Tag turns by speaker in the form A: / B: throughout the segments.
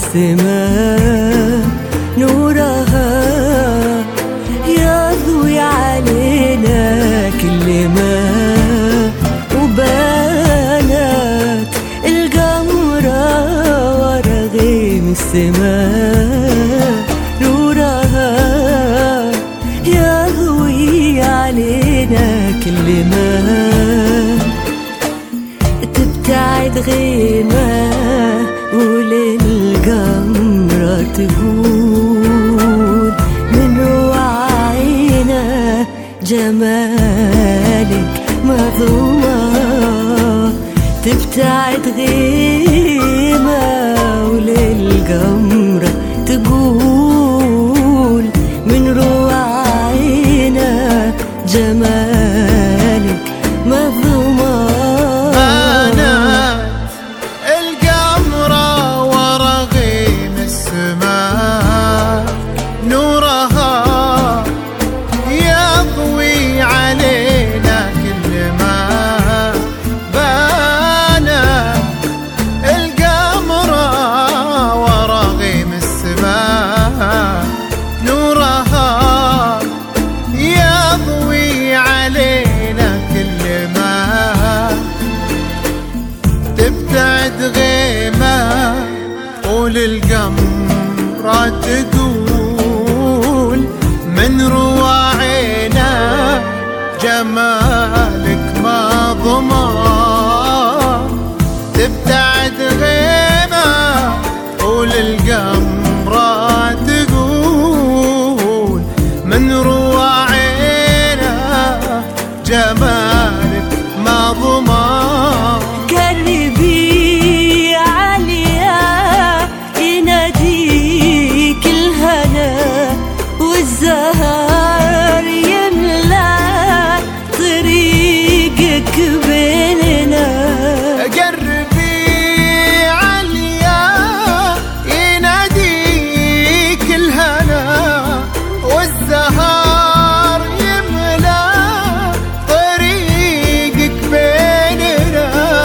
A: السماء نورها يضوي علينا كل ما وبانت القمرة ورا غيم السماء نورها يضوي علينا كل ما تبتعد غيمة وللقمرة تقول من وعينا جمالك مظلومة. تبتعد غيمة وللقمرة تقول من وعينا جمالك مظلومة.
B: تبتعد غيمة وللقمرة تقول من رواعينا جمالك مظلومة. تبتعد غيمة وللقمرة تقول من رواعينا جمالك مظلومة.
A: قربي عليا يناديك الهنا والزهر يملى طريقك بيننا.
B: قربي عليا يناديك الهنا والزهر يملى طريقك بيننا.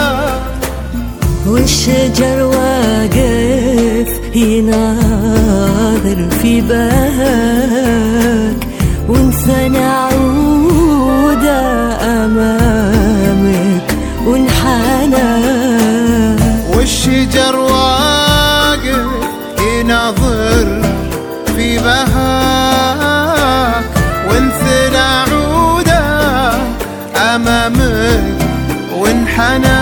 A: والشجر واقف يناظر في بهاك وانثنى عودة أمامك وانحنى.
B: والشجر واقف يناظر في بهاك وانثنى عودة أمامك وانحنى.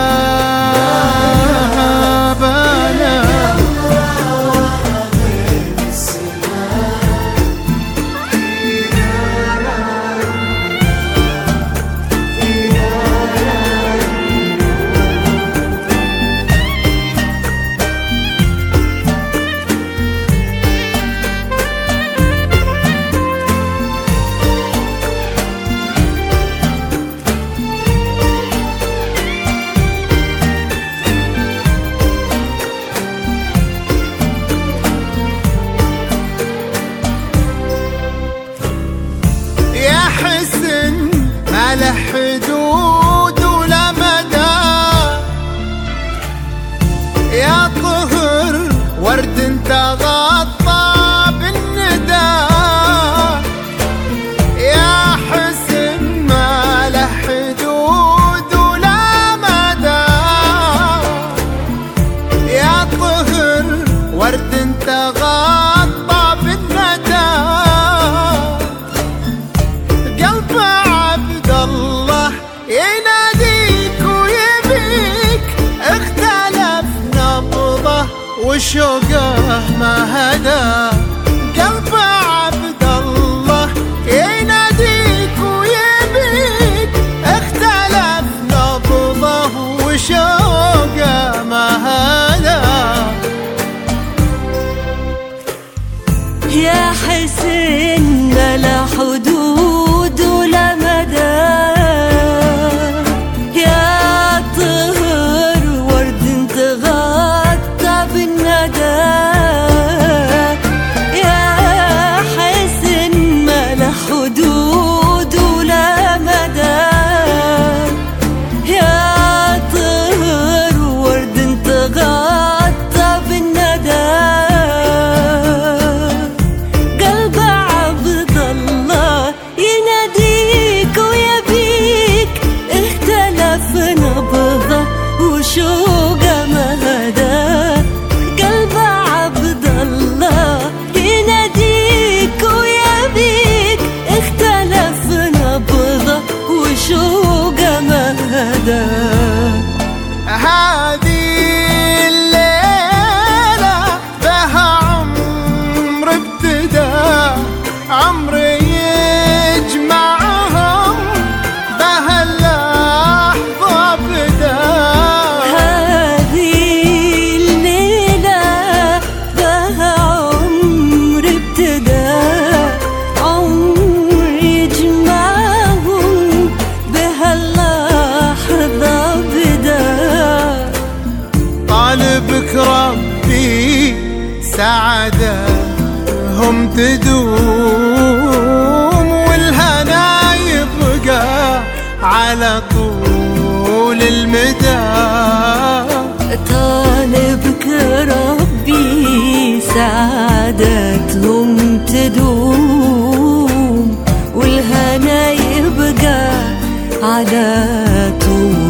B: ما له حدود ولا مدى يا طهر ورد انت غطى بالندى. يا حسن ما له حدود ولا مدى يا طهر ورد انت غطى بالندى. يناديك ويبيك اختلف نبضه وشوقه ما هدى. قلب عبد الله يناديك ويبيك اختلف نبضه وشوقه ما هدى.
A: يا حسين لا حدود ولا مدى أبدا.
B: هذه الليلة بها عمر ابتدى، عمر يجمعهم بها اللحظة بدا.
A: هذه الليلة بها عمر ابتدى، عمر يجمعهم بها اللحظة بدا.
B: طالبك ربي سعادتهم تدوم، والهنا يبقى على طول المدى.
A: طالبك ربي سعادتهم تدوم، والهنا يبقى على طول